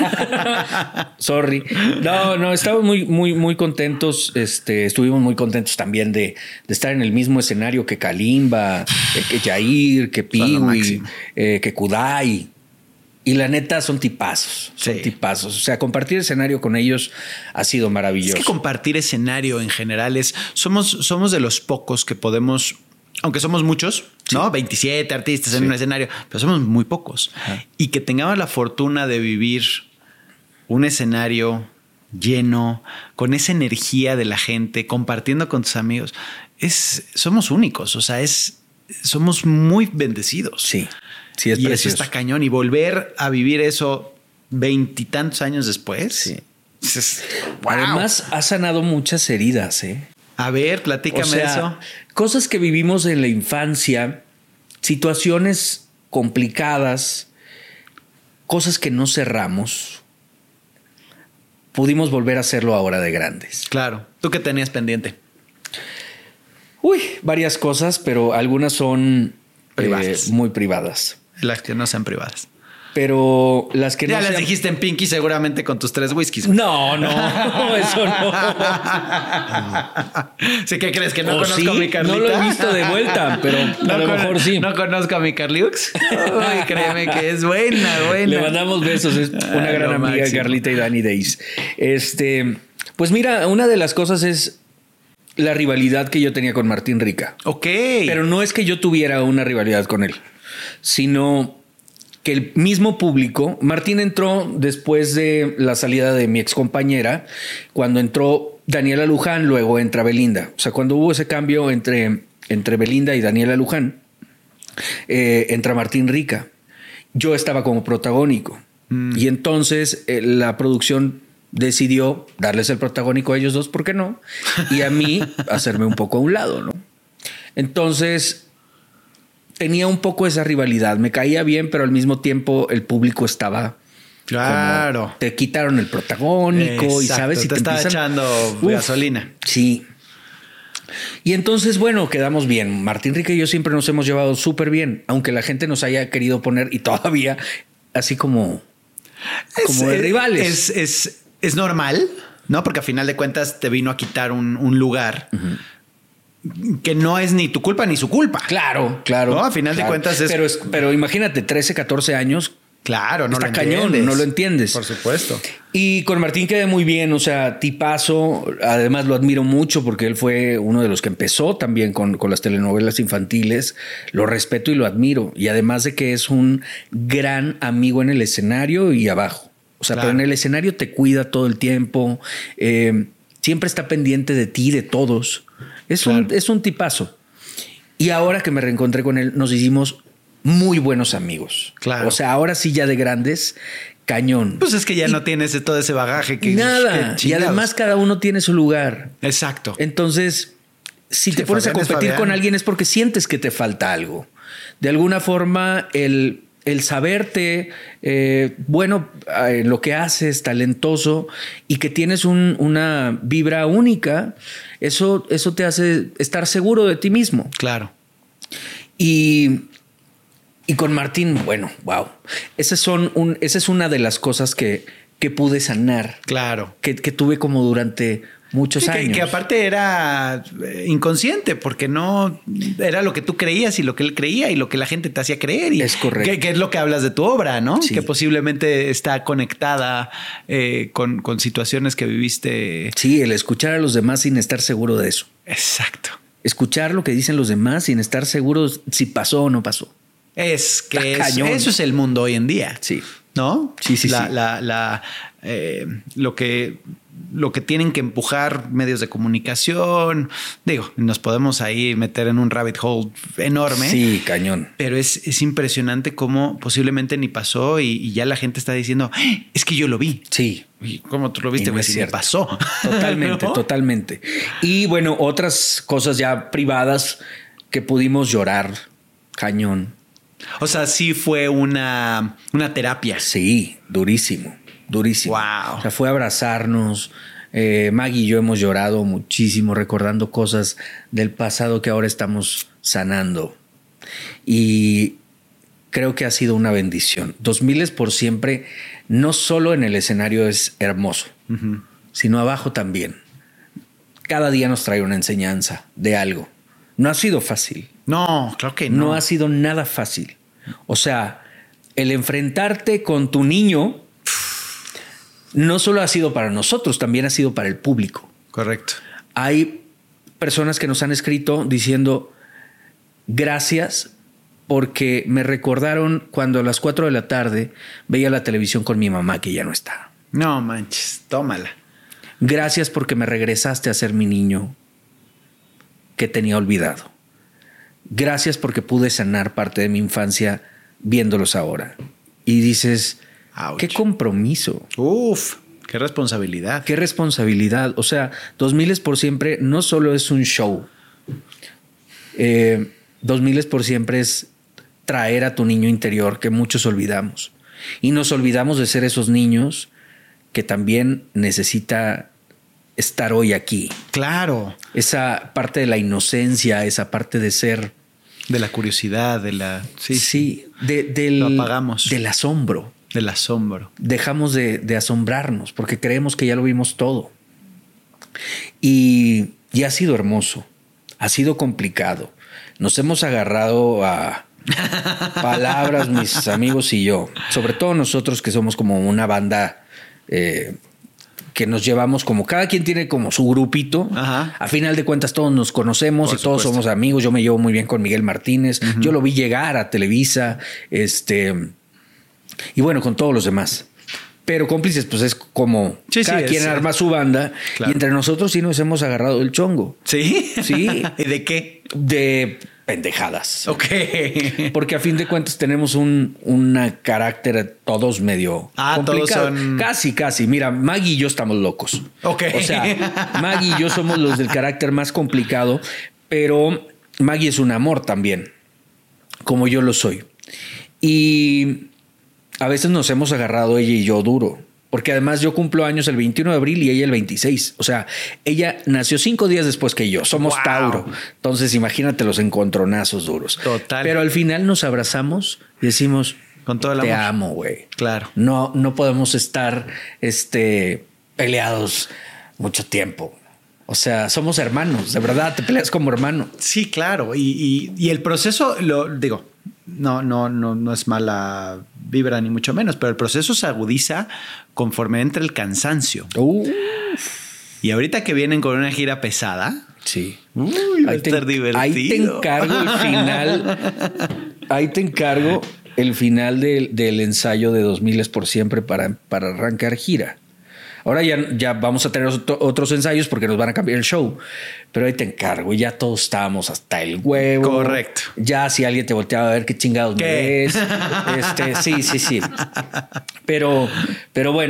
Sorry. No, no, estamos muy, muy, muy contentos. Este, estuvimos muy contentos también de, de estar en el mismo escenario que Kalimba, eh, que Jair, que Son lo Piwi, máximo. eh, que Kudai. Y la neta son tipazos, son Sí. tipazos. O sea, compartir escenario con ellos ha sido Es maravilloso. que compartir escenario en general es. Somos, somos de los pocos que podemos. Aunque somos muchos, ¿no? veintisiete artistas en Sí. un escenario, pero somos muy pocos. Ajá. Y que tengamos la fortuna de vivir un escenario lleno, con esa energía de la gente, compartiendo con tus amigos, es, somos únicos. O sea, es, somos muy bendecidos. Sí, sí, es y precioso. eso está cañón. Y volver a vivir eso veintitantos años después. Sí. es- wow. Además, ha sanado muchas heridas, ¿eh? A ver, platícame O sea, eso. cosas que vivimos en la infancia, situaciones complicadas, cosas que no cerramos, pudimos volver a hacerlo ahora de grandes. Claro. ¿Tú qué tenías pendiente? Uy, varias cosas, pero algunas son Privadas. eh, muy privadas. Las que no sean privadas. Pero las que Ya no las sean- dijiste en Pinky seguramente con tus tres whiskies. güey. No, no, eso no. ¿Sí que crees que no ¿O conozco sí? a mi Carlita? No lo he visto de vuelta, pero a lo con- mejor sí. No conozco a mi Carliux. Uy, créeme que es buena, buena. Le mandamos besos, es una Ay, gran lo amiga, máximo. Carlita y Dani Days. Este, pues mira, una de las cosas es la rivalidad que yo tenía con Martín Rica. Ok. Pero no es que yo tuviera una rivalidad con él, sino que el mismo público, Martín entró después de la salida de mi ex compañera, cuando entró Daniela Luján, luego entra Belinda. O sea, cuando hubo ese cambio entre, entre Belinda y Daniela Luján, eh, entra Martín Rica. Yo estaba como protagónico. Mm. Y entonces eh, la producción decidió darles el protagónico a ellos dos, ¿por qué no? Y a mí hacerme un poco a un lado, ¿no? Entonces tenía un poco esa rivalidad. Me caía bien, pero al mismo tiempo el público estaba... Claro. como, te quitaron el protagónico. Exacto, y sabes si te, te, estaba empiezan- echando Uf, gasolina. Sí. Y entonces, bueno, quedamos bien. Martín Rica y yo siempre nos hemos llevado súper bien, aunque la gente nos haya querido poner y todavía así como, como Es- de rivales. Es, es, es normal, ¿no? Porque a final de cuentas te vino a quitar un, un lugar que no es ni tu culpa ni su culpa. Claro, claro. No, a final de claro. cuentas es- Pero, es- pero imagínate, trece, catorce años. Claro, no Está lo cañón, entiendes. no lo entiendes. Por supuesto. Y con Martín quedé muy bien, o sea, tipazo. Además lo admiro mucho porque él fue uno de los que empezó también con, con las telenovelas infantiles. Lo respeto y lo admiro. Y además de que es un gran amigo en el escenario y abajo. O sea, Claro. pero en el escenario te cuida todo el tiempo. Eh, siempre está pendiente de ti, de todos. Es, Claro. un, es un tipazo. Y ahora que me reencontré con él, nos hicimos muy buenos amigos. Claro. O sea, ahora sí ya de grandes, cañón. Pues es que ya Y no tienes todo ese bagaje que... nada. que Y chingados. además cada uno tiene su lugar. Exacto. Entonces, si Sí, te pones Fabián a es competir Fabián. con alguien es porque sientes que te falta algo. De alguna forma, el, el saberte eh, bueno en eh, lo que haces, talentoso y que tienes un, una vibra única, eso, eso te hace estar seguro de ti mismo. Claro. Y, y con Martín, bueno, wow. Esas son un, esa es una de las cosas que, que pude sanar. Claro. Que, que tuve como durante muchos sí, años. Que, que aparte era inconsciente, porque no era lo que tú creías y lo que él creía y lo que la gente te hacía creer. Y es correcto. Que, que es lo que hablas de tu obra, ¿no? Sí. Que posiblemente está conectada eh, con, con situaciones que viviste. Sí, el escuchar a los demás sin estar seguro de eso. Exacto. Escuchar lo que dicen los demás sin estar seguro si pasó o no pasó. Es que es, eso es el mundo hoy en día. Sí. ¿No? Sí, sí, la, sí. La, la, eh, lo que lo que tienen que empujar medios de comunicación. Digo, nos podemos ahí meter en un rabbit hole enorme. Sí, cañón. Pero es, es impresionante cómo posiblemente ni pasó y, y ya la gente está diciendo, ¡Ah! Es que yo lo vi. Sí. ¿Y cómo tú lo viste? No Pues si me pasó. Totalmente, ¿no? Totalmente. Y bueno, otras cosas ya privadas que pudimos llorar, cañón. O sea, sí fue una, una terapia. Sí, durísimo, durísimo. Wow. O sea, fue abrazarnos. Eh, Maggie y yo hemos llorado muchísimo recordando cosas del pasado que ahora estamos sanando. Y creo que ha sido una bendición. Dos miles por siempre, no solo en el escenario es hermoso, uh-huh. sino abajo también. Cada día nos trae una enseñanza de algo. No ha sido fácil. No, claro que no. No ha sido nada fácil. O sea, el enfrentarte con tu niño no solo ha sido para nosotros, también ha sido para el público. Correcto. Hay personas que nos han escrito diciendo gracias porque me recordaron cuando a las cuatro de la tarde veía la televisión con mi mamá que ya no está. No manches, tómala. Gracias porque me regresaste a ser mi niño que tenía olvidado. Gracias porque pude sanar parte de mi infancia viéndolos ahora. Y dices, ouch. Qué compromiso. Uf, qué responsabilidad. Qué responsabilidad. O sea, Dos Miles por Siempre no solo es un show. Eh, Dos Miles por Siempre es traer a tu niño interior que muchos olvidamos. Y nos olvidamos de ser esos niños que también necesita estar hoy aquí. Claro. Esa parte de la inocencia, esa parte de ser... De la curiosidad, de la... Sí, sí. De, del, lo apagamos. Del asombro. Del asombro. Dejamos de, de asombrarnos porque creemos que ya lo vimos todo. Y, y ha sido hermoso. Ha sido complicado. Nos hemos agarrado a palabras, mis amigos y yo. Sobre todo nosotros que somos como una banda... Eh, que nos llevamos como cada quien tiene como su grupito. Ajá. A final de cuentas todos nos conocemos Por y todos supuesto. somos amigos. Yo me llevo muy bien con Miguel Martínez. Uh-huh. Yo lo vi llegar a Televisa. Este y bueno, con todos los demás. Pero cómplices, pues es como sí, cada sí, quien es, arma su banda. Claro. Y entre nosotros sí nos hemos agarrado el chongo. ¿Sí? Sí. ¿Y de qué? De pendejadas. Ok. Porque a fin de cuentas tenemos un una carácter todos medio ah, complicado. Todos son... Casi, casi. Mira, Maggie y yo estamos locos. Ok. O sea, Maggie y yo somos los del carácter más complicado, pero Maggie es un amor también, como yo lo soy. Y a veces nos hemos agarrado ella y yo duro. Porque además yo cumplo años el veintiuno de abril y ella el veintiséis. O sea, ella nació cinco días después que yo. Somos wow. Tauro. Entonces imagínate los encontronazos duros. Total. Pero al final nos abrazamos y decimos, con todo el te amor. amo, güey. Claro. No, no podemos estar este, peleados mucho tiempo. O sea, somos hermanos. De verdad, te peleas como hermano. Sí, claro. Y, y, y el proceso, lo digo... No, no, no, no es mala vibra ni mucho menos, pero el proceso se agudiza conforme entra el cansancio. Uf. Y ahorita que vienen con una gira pesada, sí, uy, va ahí a estar te, divertido. Ahí te encargo el final. Ahí te encargo el final del, del ensayo de Dos Miles por Siempre para, para arrancar gira. Ahora ya, ya vamos a tener otro, otros ensayos porque nos van a cambiar el show. Pero ahí te encargo. Ya todos estábamos hasta el huevo. Correcto. Ya si alguien te volteaba a ver qué chingados ¿Qué? me es. Este, sí, sí, sí. Pero, pero bueno,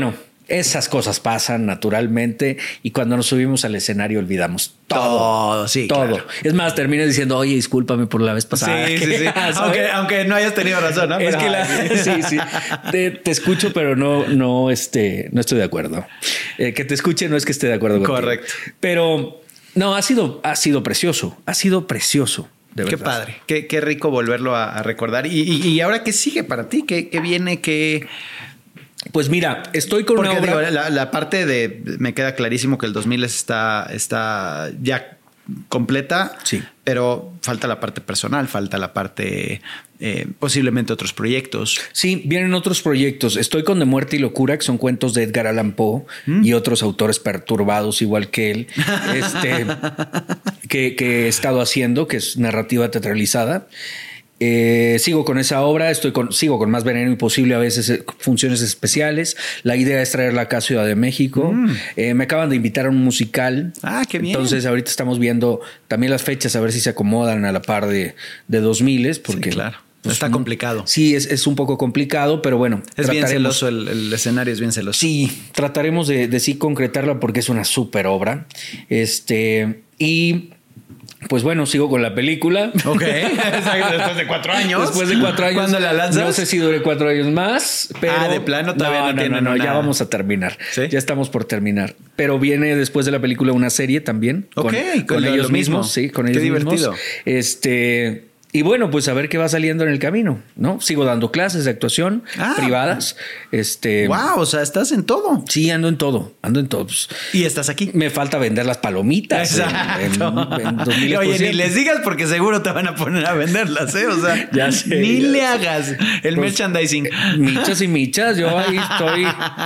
Esas cosas pasan naturalmente y cuando nos subimos al escenario olvidamos todo. Todo, sí, todo. claro. Es más, terminas diciendo, oye, discúlpame por la vez pasada. Sí, sí, sí. aunque, aunque no hayas tenido razón, ¿no? Es Pero, que la, sí, sí. Te, te escucho, pero no, no, este, no estoy de acuerdo. Eh, que te escuche no es que esté de acuerdo contigo. Correcto. Pero no, ha sido, ha sido precioso. Ha sido precioso. De qué verdad. padre. Qué, qué rico volverlo a, a recordar. Y, y, y ahora, ¿qué sigue para ti? ¿Qué, qué viene? ¿Qué...? Pues mira, estoy con Porque una obra... digo, la, la parte de... Me queda clarísimo que el dos mil está, está ya completa. Sí. Pero falta la parte personal, falta la parte... Eh, posiblemente otros proyectos. Sí, vienen otros proyectos. Estoy con De Muerte y Locura, que son cuentos de Edgar Allan Poe mm. y otros autores perturbados igual que él, este, que, que he estado haciendo, que es narrativa teatralizada. Eh, sigo con esa obra, estoy con, sigo con Más Veneno Imposible, a veces eh, funciones especiales. La idea es traerla acá a Ciudad de México. Mm. Eh, me acaban de invitar a un musical. Ah, qué bien. Entonces ahorita estamos viendo también las fechas a ver si se acomodan a la par de, de dos miles, porque sí, claro. Pues, está un, complicado. Sí, es, es un poco complicado, pero bueno. Es bien celoso, el, el escenario es bien celoso. Sí, trataremos de, de sí concretarla porque es una súper obra. Este, y pues bueno, sigo con la película. Ok, después de cuatro años. Después de cuatro años. ¿Cuándo la lanzas? No sé si dure cuatro años más, pero... Ah, de plano todavía no, no, no tienen no, no, una... ya vamos a terminar. ¿Sí? Ya estamos por terminar. Pero viene después de la película una serie también. Ok, con, con lo, ellos lo mismos. mismo. Sí, con ellos Qué mismos. divertido. Este... Y bueno, pues a ver qué va saliendo en el camino, ¿no? Sigo dando clases de actuación ah, privadas. Este, wow, o sea, estás en todo. Sí, ando en todo, ando en todo. Y estás aquí. Me falta vender las palomitas. Exacto. En, en, en dos mil Oye, ni les digas porque seguro te van a poner a venderlas, ¿eh? O sea, ya sé, ni ya le sé. hagas el pues, merchandising. Michas y michas, yo ahí estoy.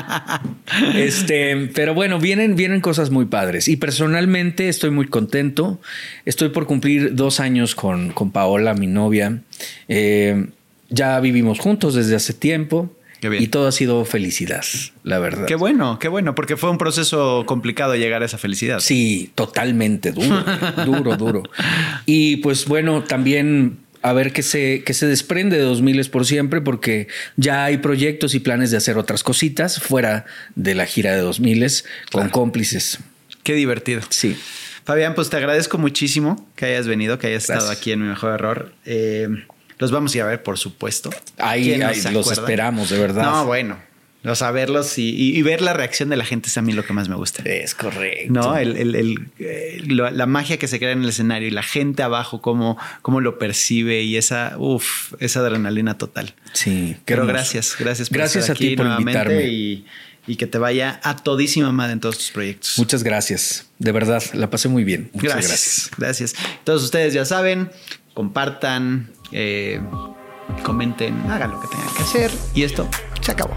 Este, pero bueno, vienen, vienen cosas muy padres. Y personalmente estoy muy contento. Estoy por cumplir dos años con, con Paola, mi novia. Eh, ya vivimos juntos desde hace tiempo. Qué bien. Y todo ha sido felicidad, la verdad. Qué bueno, qué bueno, porque fue un proceso complicado llegar a esa felicidad. Sí, totalmente duro, duro, duro. Y pues bueno, también a ver qué se, qué se desprende de dos mil por siempre, porque ya hay proyectos y planes de hacer otras cositas fuera de la gira de dos mil con claro. cómplices. Qué divertido. Sí. Fabián, pues te agradezco muchísimo que hayas venido, que hayas Gracias. estado aquí en Mi Mejor Error. Eh, los vamos a ir a ver, por supuesto. Ahí, ahí los esperamos, de verdad. No, bueno. O sea, verlos y, y, y ver la reacción de la gente es a mí lo que más me gusta. Es correcto. No, el, el, el, el, la magia que se crea en el escenario y la gente abajo, cómo, cómo lo percibe y esa, uf, esa adrenalina total. Sí. Pero gracias, gracias por gracias estar aquí a ti por invitarme. Y, y que te vaya a todísima madre en todos tus proyectos. Muchas gracias. De verdad, la pasé muy bien. Muchas gracias. Gracias. gracias. Todos ustedes ya saben, compartan, eh, comenten, hagan lo que tengan que hacer. Y esto se acabó.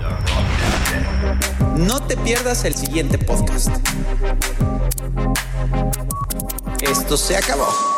No te pierdas el siguiente podcast. Esto se acabó.